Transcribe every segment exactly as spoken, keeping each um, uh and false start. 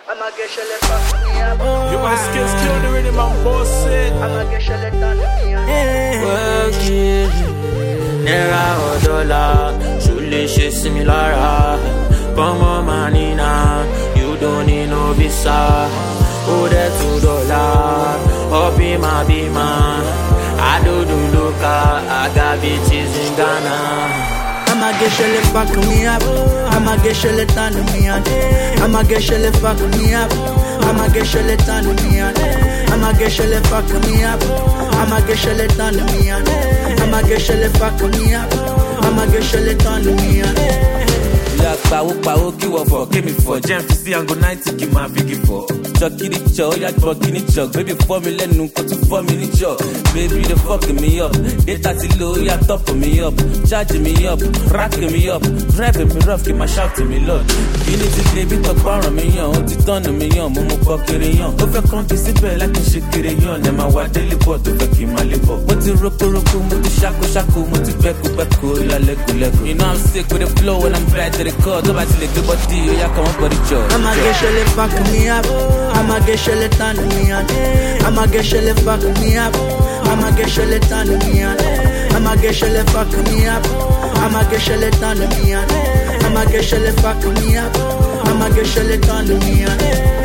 I'ma get shell fuck me up. You my skills kill the rhythm, I'm bullshit. I'ma get shell done me up. Working, naira or dollar, surely she similar. Come on, manina, you don't need no visa. Oh, that two dollar, up in my bima. I do do look, I got bitches in Ghana. I'ma get shell fuck me up. I'ma get shell done me up. I'ma get shell fuck me up. I'ma get shell done me up. I'ma get shell fuck me up. I'ma get shell done me up. I'ma get shell fuck me up. I'ma get shell done me up. Look, power, power, give up for, give me for. Jam to see and go ninety, give my biggie for. Chucky the chow, ya bugging the chug. Baby, four million, no, go to four million chug. Baby, they fucking me up. They tatty low, ya topping me up. Charging me up, racking me up. Driving me rough, keep my shout to me, Lord. You need to baby, talk about me, young. Oti turn me young, momo bucket young. Over come to sit back like a shake it young. Then my wife daily pot to fuck in my liver. Moti roko roko, moti shako shako, moti beku beku, la lego lego. You know I'm sick with the flow and I'm bad to the core. Don't battle the body, ya come up for the job. I'ma get shell fuck me up. I'ma get shell done me up. I'ma get shell fuck me up. I'ma get shell done me up. I'ma get shell fuck me up. I'ma get shell done me up. I'ma get shell fuck me up. I'ma get shell done me up.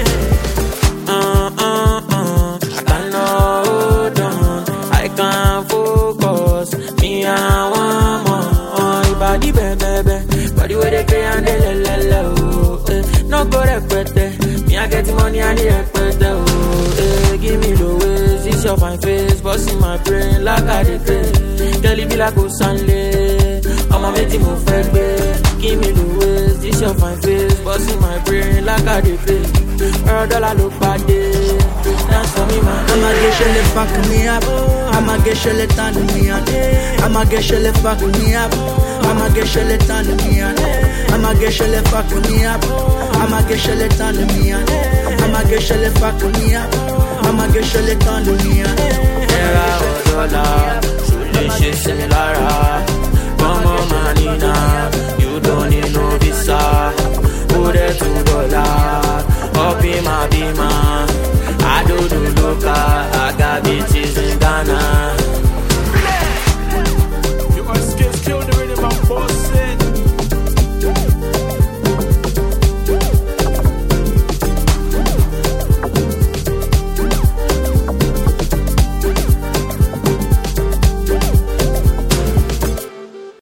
Uh uh uh, I can't hold on, I can't focus. Me I want more. Your body baby, body where they play and they le le le. No go repete. Me I get the money and the repete. Oh, give me the ways. This your fine face, boss in my brain like I did. Girl, it be like go Sunday. I'ma make you move back. Give me the ways. This your fine face, boss in my brain like I did. Earl dollar look bad day. Dance for me, man. I'ma get shell fuck me up. I'ma get shell done me up. I'ma get shell fuck me up. I'ma get shell done me up. I'ma get shell fuck me up. I'ma get shell done me up. I'ma get shell fuck me up. I'ma get shell done me up. Naira or dollar, surely she similar. Come on, manina, you don't need